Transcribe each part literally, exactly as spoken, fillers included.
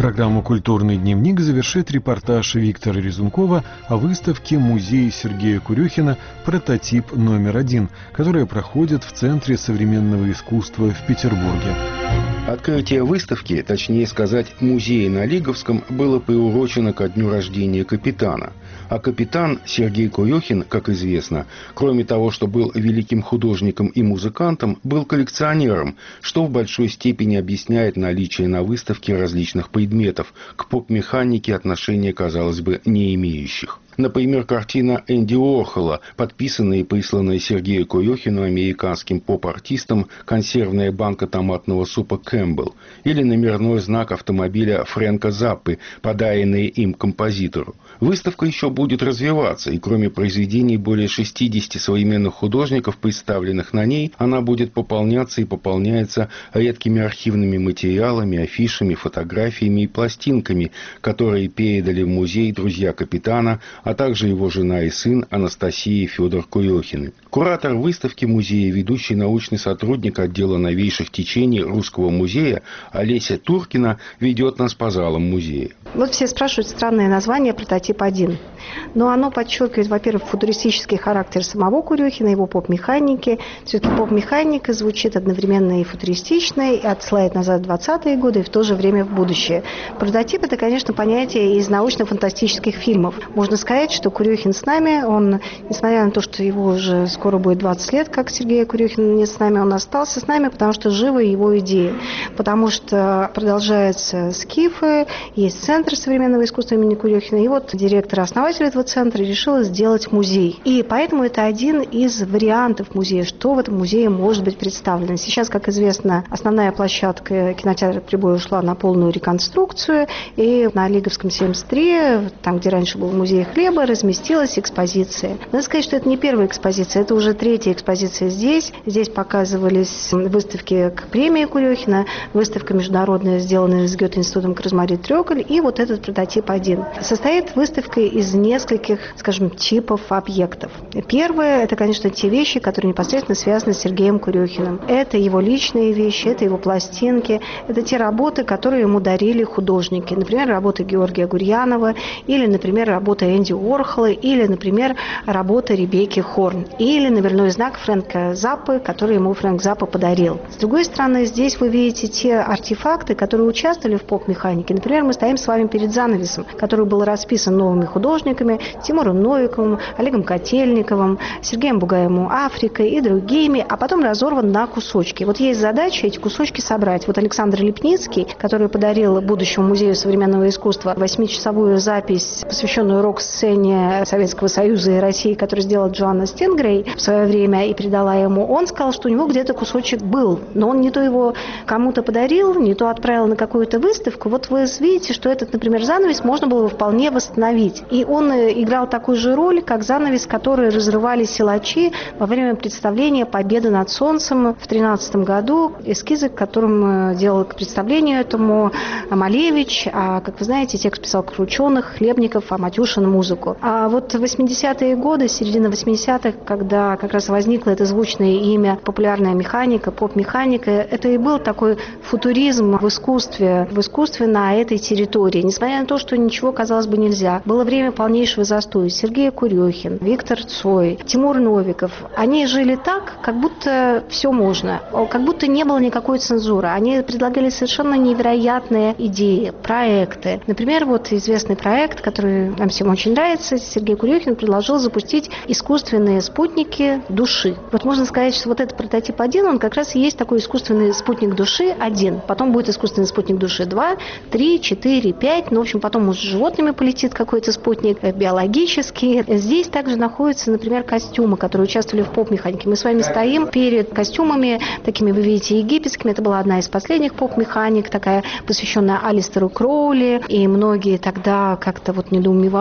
Программу «Культурный дневник» завершит репортаж Виктора Резункова о выставке музея Сергея Курехина «Прототип номер один», которая проходит в Центре современного искусства в Петербурге. Открытие выставки, точнее сказать, музея на Лиговском, было приурочено ко дню рождения капитана. А капитан Сергей Курехин, как известно, кроме того, что был великим художником и музыкантом, был коллекционером, что в большой степени объясняет наличие на выставке различных предметов, к поп-механике отношения, казалось бы, не имеющих. Например, картина Энди Уорхола, подписанная и присланная Сергею Курехину американским поп-артистом консервная банка томатного супа «Кэмпбелл», или номерной знак автомобиля Фрэнка Заппы, подаренный им композитору. Выставка еще будет развиваться, и кроме произведений более шестидесяти современных художников, представленных на ней, она будет пополняться и пополняется редкими архивными материалами, афишами, фотографиями и пластинками, которые передали в музей друзья капитана, а также его жена и сын Анастасия и Федор Курехины. Куратор выставки музея, ведущий научный сотрудник отдела новейших течений Русского музея Олеся Туркина ведет нас по залам музея. Вот все спрашивают странное название «Прототип один». Но оно подчеркивает, во-первых, футуристический характер самого Курехина, его поп-механики. Все-таки поп-механика звучит одновременно и футуристично, и отсылает назад в двадцатые годы, и в то же время в будущее. Прототип – это, конечно, понятие из научно-фантастических фильмов. Можно сказать, что Курехин с нами, он, несмотря на то, что его уже скоро будет двадцать лет, как Сергея Курехина нет с нами, он остался с нами, потому что живы его идеи. Потому что продолжаются скифы, есть Центр современного искусства имени Курехина, и вот директор-основатель этого центра решила сделать музей. И поэтому это один из вариантов музея, что в этом музее может быть представлено. Сейчас, как известно, основная площадка кинотеатра «Прибой» ушла на полную реконструкцию, и на Лиговском семьдесят три, там, где раньше был музей хлеба, разместилась экспозиция. Надо сказать, что это не первая экспозиция, это уже третья экспозиция здесь. Здесь показывались выставки к премии Курехина, выставка международная, сделанная с Гёте-институтом Розмари Трёкель, и вот этот прототип один. Состоит выставка из нескольких, скажем, типов объектов. Первое – это, конечно, те вещи, которые непосредственно связаны с Сергеем Курехиным. Это его личные вещи, это его пластинки, это те работы, которые ему дарили художники. Например, работа Георгия Гурьянова, или, например, работа Энди Уорхола, или, например, работа Ребекки Хорн, или номерной знак Фрэнка Заппы, который ему Фрэнк Заппа подарил. С другой стороны, здесь вы видите те артефакты, которые участвовали в поп-механике. Например, мы стоим с вами перед занавесом, который был расписан новыми художниками Тимуром Новиковым, Олегом Котельниковым, Сергеем Бугаевым «Африкой» и другими, а потом разорван на кусочки. Вот есть задача эти кусочки собрать. Вот Александр Лепницкий, который подарил будущему музею современного искусства восьмичасовую запись, посвященную рок-сцене Советского Союза и России, которую сделала Джоанна Стингрей в свое время и передала ему, он сказал, что у него где-то кусочек был, но он не то его кому-то подарил, не то отправил на какую-то выставку. Вот вы видите, что этот, например, занавес можно было бы вполне восстановить. И он играл такую же роль, как занавес, который разрывали силачи во время представления «Победа над солнцем» в тринадцатом году, эскизы, к которым делал к представлению этому Малевич, а, как вы знаете, текст писал Крученых, Хлебников, а Матюшин музыку. А вот восьмидесятые годы, середина восьмидесятых, когда как раз возникло это звучное имя популярная механика, поп-механика, это и был такой футуризм в искусстве, в искусстве на этой территории. Несмотря на то, что ничего, казалось бы, нельзя. Было время полнейшего застоя. Сергей Курехин, Виктор Цой, Тимур Новиков. Они жили так, как будто все можно, как будто не было никакой цензуры. Они предлагали совершенно невероятные идеи, проекты. Например, вот известный проект, который нам всем очень нравится, Сергей Курехин предложил запустить искусственные спутники души. Вот можно сказать, что вот этот прототип один, он как раз и есть такой искусственный спутник души один. Потом будет искусственный спутник души два, три, четыре, пять. Ну, в общем, потом уже с животными полетит какой-то спутник биологический. Здесь также находятся, например, костюмы, которые участвовали в поп-механике. Мы с вами стоим перед костюмами, такими, вы видите, египетскими. Это была одна из последних поп-механик, такая посвященная Алистеру Кроули. И многие тогда как-то вот недоумевали, говорили,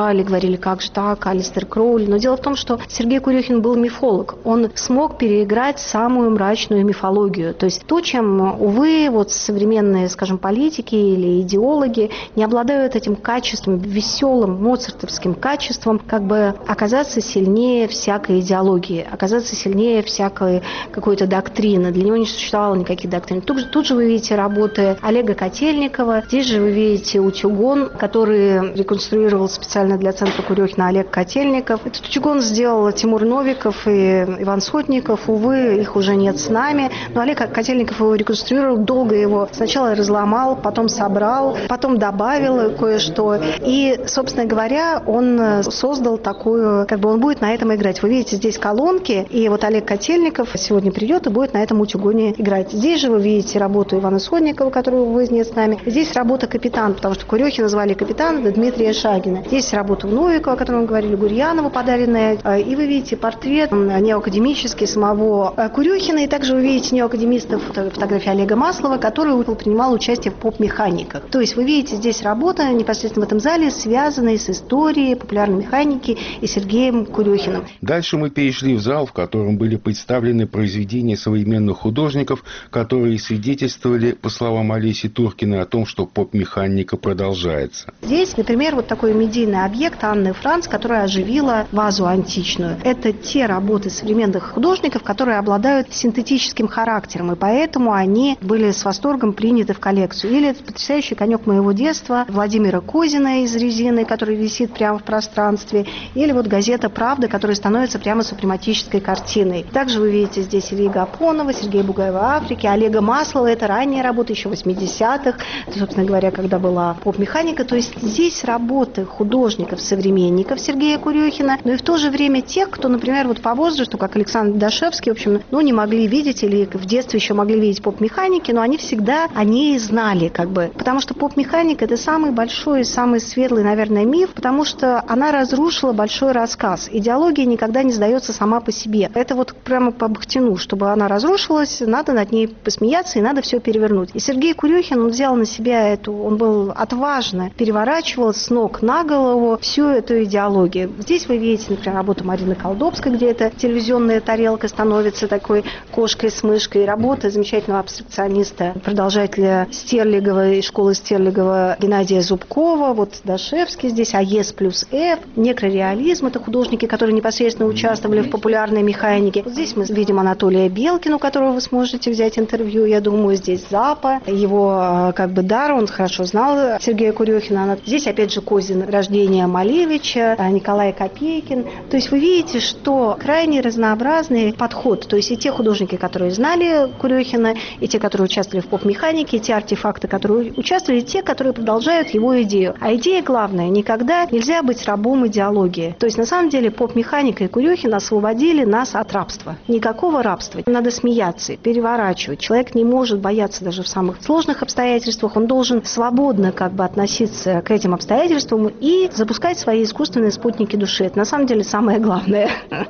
говорили, как же так, Алистер Кроули. Но дело в том, что Сергей Курехин был мифолог. Он смог переиграть самую мрачную мифологию. То есть то, чем, увы, вот современные, скажем, политики или идеологи не обладают этим качеством, веселым, моцартовским качеством, как бы оказаться сильнее всякой идеологии, оказаться сильнее всякой какой-то доктрины. Для него не существовало никаких доктрин. Тут же, тут же вы видите работы Олега Котельникова, здесь же вы видите утюгон, который реконструировал специально для центра Курехина Олег Котельников. Этот утюгон сделал Тимур Новиков и Иван Сотников. Увы, их уже нет с нами. Но Олег Котельников его реконструировал, долго его сначала разломал, потом собрал, потом добавил кое-что. И, собственно говоря, он создал такую, как бы он будет на этом играть. Вы видите здесь колонки, и вот Олег Котельников сегодня придет и будет на этом утюгоне играть. Здесь же вы видите работу Ивана Сотникова, которого вы нет с нами. Здесь работа «Капитан», потому что Курехина звали капитан Дмитрия Шагина. Здесь работа Новикова, о котором мы говорили, Гурьянову подаренная. И вы видите портрет неоакадемический самого Курехина. И также вы видите неоакадемистов фотографии Олега Маслова, который принимал участие в поп-механиках. То есть вы видите здесь работа непосредственно в этом зале, связанная с историей популярной механики и Сергеем Курехиным. Дальше мы перешли в зал, в котором были представлены произведения современных художников, которые свидетельствовали, по словам Олеси Туркиной, о том, что поп-механика продолжается. Здесь, например, вот такой медийный объект Анны Франц, которая оживила вазу античную. Это те работы современных художников, которые обладают синтетическим характером, и поэтому они были с восторгом приняты в коллекцию. Или это потрясающий конек моего детства Владимира Козина из резины, который висит прямо в пространстве, или вот газета «Правда», которая становится прямо супрематической картиной. Также вы видите здесь Ильи Гапонова, Сергея Бугаева «Африки», Олега Маслова, это ранняя работа еще восьмидесятых, собственно говоря, когда была поп-механика. То есть здесь работы художников-современников Сергея Курехина, но и в то же время тех, кто, например, вот по возрасту, как Александр Дашевский, в общем, ну, не могли видеть или в детстве еще могли видеть поп-механики, но они всегда о ней знали, как бы. Потому что поп-механика – это самый большой и самый светлый, наверное, миф, потому что она разрушила большой рассказ. Идеология никогда не сдается сама по себе. Это вот прямо по Бахтину, чтобы она разрушилась, надо над ней посмеяться и надо все перевернуть. И Сергей Курехин, он взял на себя эту, он был отважно, переворачивал с ног на голову всю эту идеологию. Здесь вы видите, например, работу Марины Колдобской, где эта телевизионная тарелка становится такой кошкой с мышкой. Работа замечательного абстракциониста, продолжателя Стерлигова, школы Стерлигова Геннадия Зубкова, вот Дашевский здесь, АЕС плюс F, некрореализм, это художники, которые непосредственно участвовали в популярной механике. Вот здесь мы видим Анатолия Белкина, у которого вы сможете взять интервью, я думаю, здесь Запа, его как бы дар, он хорошо знал Сергея Курехина. Здесь опять же Козин, рождение Малевича, Николай Копейкин. То есть вы видите, что крайне разнообразный подход, то есть и те художники, которые знали Курехина, и те, которые участвовали в поп-механике, и те артефакты, которые участвовали, и те, которые продолжают его идею. А идея главная, никогда нельзя быть рабом идеологии. То есть на самом деле поп-механика и Курехин освободили нас от рабства. Никакого рабства. Надо смеяться, переворачивать. Человек не может бояться даже в самых сложных обстоятельствах. Он должен свободно как бы относиться к этим обстоятельствам и запускать свои искусственные спутники души. Это на самом деле самое главное.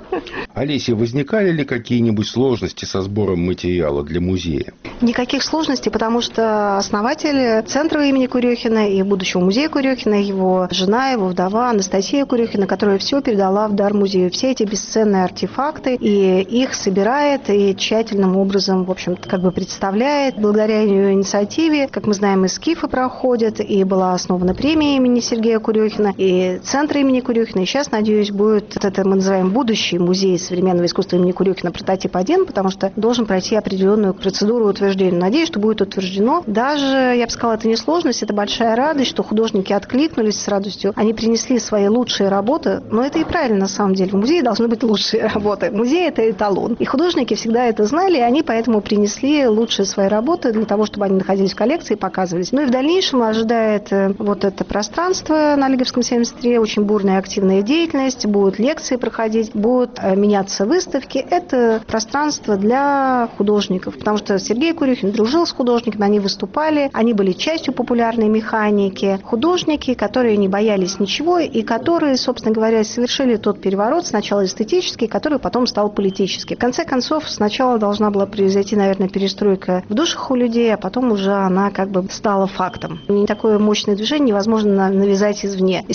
Олеся, возникали ли какие-нибудь сложности со сбором материала для музея? Никаких сложностей, потому что основатель центра имени Курехина и будущего музея Курехина, его жена, его вдова Анастасия Курехина, которая все передала в дар музею, все эти бесценные артефакты, и их собирает и тщательным образом, в общем, как бы представляет. Благодаря ее инициативе, как мы знаем, и СКИФы проходят, и была основана премия имени Сергея Курехина, и центр имени Курехина, и сейчас, надеюсь, будет это, мы называем, будущий музей современного искусства имени Курехина прототип один, потому что должен пройти определенную процедуру утверждения. Надеюсь, что будет утверждено. Даже, я бы сказала, это не сложность, это большая радость, что художники откликнулись с радостью. Они принесли свои лучшие работы, но это и правильно на самом деле. В музее должны быть лучшие работы. Музей – это эталон. И художники всегда это знали, и они поэтому принесли лучшие свои работы для того, чтобы они находились в коллекции и показывались. Ну и в дальнейшем ожидает вот это пространство на Лиговском семьдесят три, очень бурная активная деятельность, будут лекции проходить, будут меняться выставки. Это пространство для художников, потому что Сергей Курехин дружил с художниками, они выступали, они были частью популярной механики. Художники, которые не боялись ничего и которые, собственно говоря, совершили тот переворот, сначала эстетический, который потом стал политический. В конце концов, сначала должна была произойти, наверное, перестройка в душах у людей, а потом уже она как бы стала фактом. Такое мощное движение невозможно навязать извне. И Сергей Курехин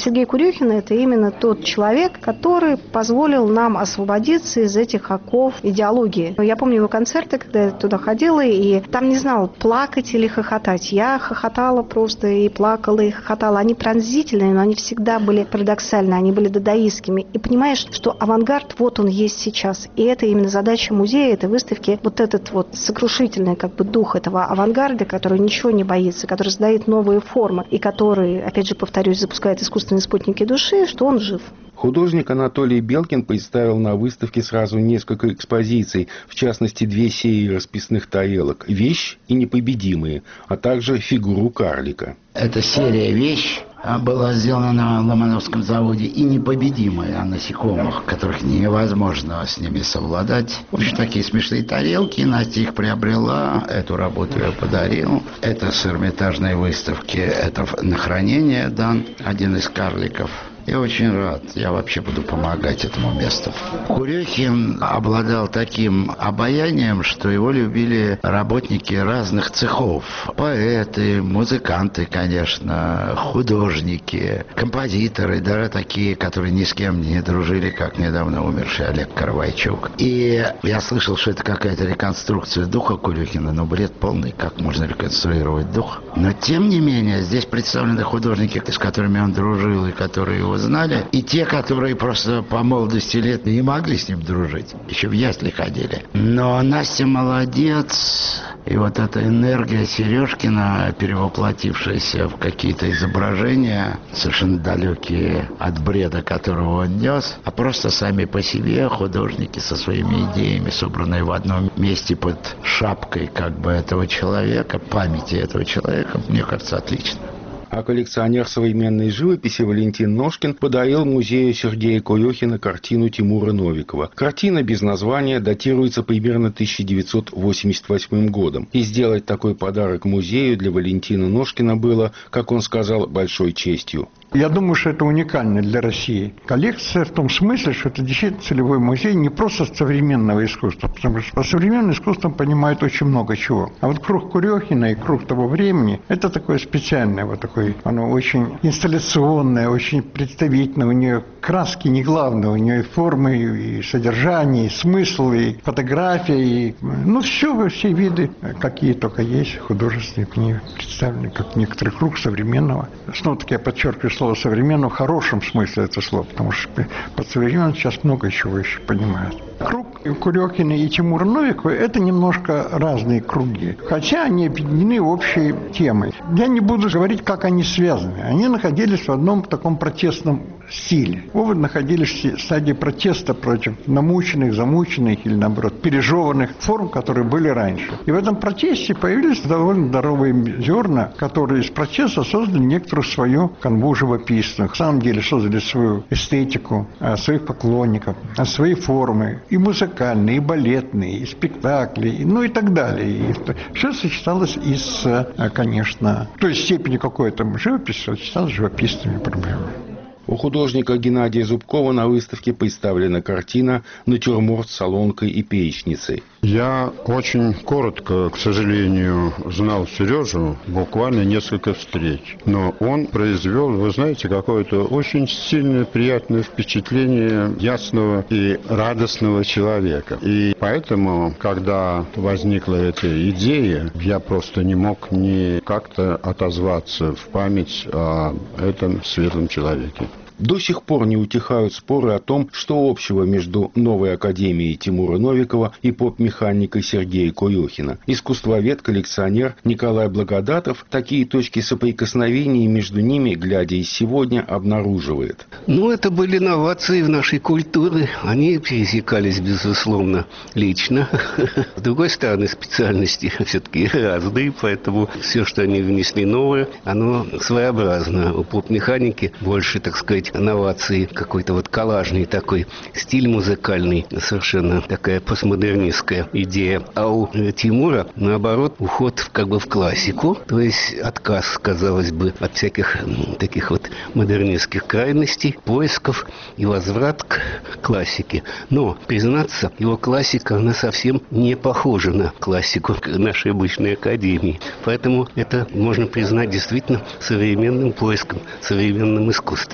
Курюхина – это именно тот человек, который позволил нам освободиться из этих оков идеологии. Я помню его концерты, когда я туда ходила, и там не знала, плакать или хохотать. Я хохотала просто и плакала, и хохотала. Они пронзительные, но они всегда были парадоксальны, они были дадаистскими. И понимаешь, что авангард, вот он есть сейчас. И это именно задача музея, этой выставки, вот этот вот сокрушительный как бы дух этого авангарда, который ничего не боится, который создает новые формы, и который, опять же, повторюсь, запускает искусственные спутники души, что он жив. Художник Анатолий Белкин представил на выставке сразу несколько экспозиций, в частности, две серии расписных тарелок «Вещь» и «Непобедимые», а также фигуру карлика. Эта серия «Вещь» была сделана на Ломановском заводе и непобедимая о насекомых, которых невозможно с ними совладать. В общем, такие смешные тарелки. Настя их приобрела, эту работу я подарил. Это с Эрмитажной выставки, это на хранение дан один из карликов. Я очень рад. Я вообще буду помогать этому месту. Курюхин обладал таким обаянием, что его любили работники разных цехов. Поэты, музыканты, конечно, художники, композиторы, даже такие, которые ни с кем не дружили, как недавно умерший Олег Каравайчук. И я слышал, что это какая-то реконструкция духа Курюхина, но бред полный, как можно реконструировать дух. Но, тем не менее, здесь представлены художники, с которыми он дружил и которые его знали, и те, которые просто по молодости лет не могли с ним дружить. Еще в ясли ходили. Но Настя молодец. И вот эта энергия Сережкина, перевоплотившаяся в какие-то изображения, совершенно далекие от бреда, которого он нес, а просто сами по себе художники со своими идеями, собранные в одном месте под шапкой как бы этого человека, памяти этого человека, мне кажется, отлично. А коллекционер современной живописи Валентин Ножкин подарил музею Сергея Курюхина картину Тимура Новикова. Картина без названия датируется примерно тысяча девятьсот восемьдесят восьмым годом. И сделать такой подарок музею для Валентина Ножкина было, как он сказал, большой честью. Я думаю, что это уникально для России. Коллекция в том смысле, что это действительно целевой музей не просто современного искусства, потому что под современным искусством понимают очень много чего. А вот круг Курюхина и круг того времени – это такое специальное, вот такое, оно очень инсталляционное, очень представительное. У нее краски не главное, у нее и формы, и содержание, и смысл, и фотография, и, ну, все, все виды, какие только есть, художественные в ней представлены, как некоторый круг современного. Снова-таки я подчеркиваю слово «современного» в хорошем смысле это слово, потому что под современным сейчас много чего еще понимают. Круг Курюхина и Тимура Новикова – это немножко разные круги, хотя они объединены общей темой. Я не буду говорить, как они связаны. Они находились в одном таком протестном стиле. Оба находились в стадии протеста против намученных, замученных или, наоборот, пережеванных форм, которые были раньше. И в этом протесте появились довольно здоровые зерна, которые из протеста создали некоторую свою канву живописную. На самом деле создали свою эстетику, своих поклонников, свои формы, и музыкальные, и балетные, и спектакли, и, ну и так далее. И все сочеталось и с, конечно, в той степени какой-то живописи, сочеталось с живописными проблемами. У художника Геннадия Зубкова на выставке представлена картина «Натюрморт солонкой и перечницей». Я очень коротко, к сожалению, знал Сережу, буквально несколько встреч. Но он произвел, вы знаете, какое-то очень сильное, приятное впечатление ясного и радостного человека. И поэтому, когда возникла эта идея, я просто не мог не как-то отозваться в память о этом светлом человеке. До сих пор не утихают споры о том, что общего между новой академией Тимура Новикова и поп-механикой Сергея Курюхина. Искусствовед, коллекционер Николай Благодатов такие точки соприкосновения между ними, глядя из сегодня, обнаруживает. Ну, это были новации в нашей культуре. Они пересекались, безусловно, лично. С другой стороны, специальности все-таки разные, поэтому все, что они внесли новое, оно своеобразно. У поп-механики больше, так сказать, новации, какой-то вот коллажный такой стиль музыкальный, совершенно такая постмодернистская идея. А у Тимура, наоборот, уход как бы в классику, то есть отказ, казалось бы, от всяких таких вот модернистских крайностей, поисков и возврат к классике. Но, признаться, его классика, она совсем не похожа на классику нашей обычной академии. Поэтому это можно признать действительно современным поиском, современным искусством. Когда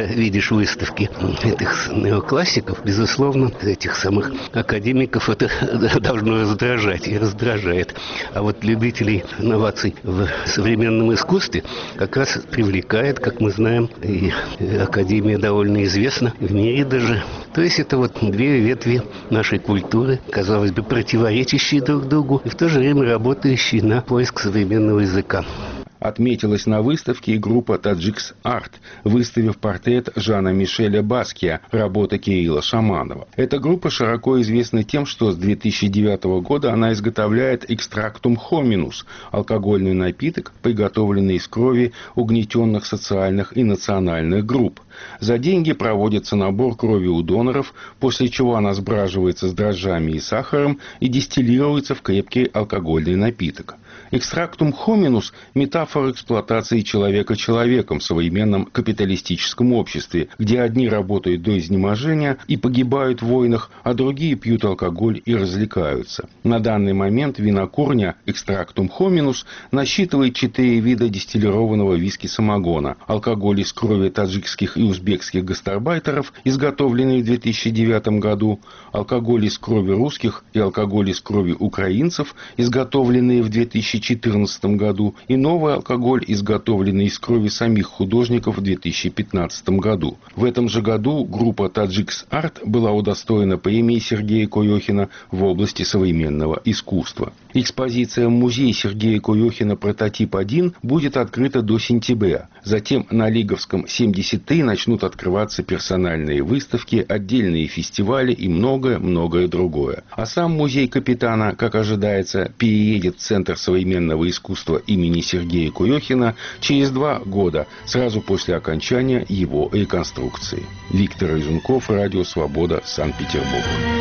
видишь выставки этих неоклассиков, безусловно, этих самых академиков это должно раздражать и раздражает. А вот любителей инноваций в современном искусстве как раз привлекает, как мы знаем, и Академия довольно известна в мире даже. То есть это вот две ветви нашей культуры, казалось бы, противоречащие друг другу и в то же время работающие на поиск современного языка. Отметилась на выставке и группа «Таджикс Арт», выставив портрет Жана-Мишеля Баския, работа Кирилла Шаманова. Эта группа широко известна тем, что с две тысячи девятого года она изготовляет экстрактум хоминус – алкогольный напиток, приготовленный из крови угнетенных социальных и национальных групп. За деньги проводится набор крови у доноров, после чего она сбраживается с дрожжами и сахаром и дистиллируется в крепкий алкогольный напиток. Экстрактум хоминус – метафора эксплуатации человека человеком в современном капиталистическом обществе, где одни работают до изнеможения и погибают в войнах, а другие пьют алкоголь и развлекаются. На данный момент винокурня экстрактум хоминус насчитывает четыре вида дистиллированного виски-самогона: алкоголь из крови таджикских и узбекских гастарбайтеров, изготовленный в две тысячи девятом году, алкоголь из крови русских и алкоголь из крови украинцев, изготовленные в две тысячи четырнадцатом году, и новый алкоголь, изготовленный из крови самих художников в две тысячи пятнадцатом году. В этом же году группа «Таджикс Арт» была удостоена премии Сергея Курехина в области современного искусства. Экспозиция «Музей Сергея Курехина. Прототип один» будет открыта до сентября. Затем на Лиговском семьдесят три начнут открываться персональные выставки, отдельные фестивали и многое-многое другое. А сам музей Капитана, как ожидается, переедет в Центр современного искусства имени Сергея Курехина через два года, сразу после окончания его реконструкции. Виктор Резунков, Радио Свобода, Санкт-Петербург.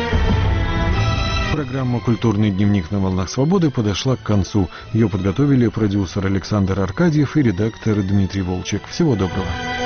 Программа «Культурный дневник на волнах свободы» подошла к концу. Ее подготовили продюсер Александр Аркадьев и редактор Дмитрий Волчек. Всего доброго.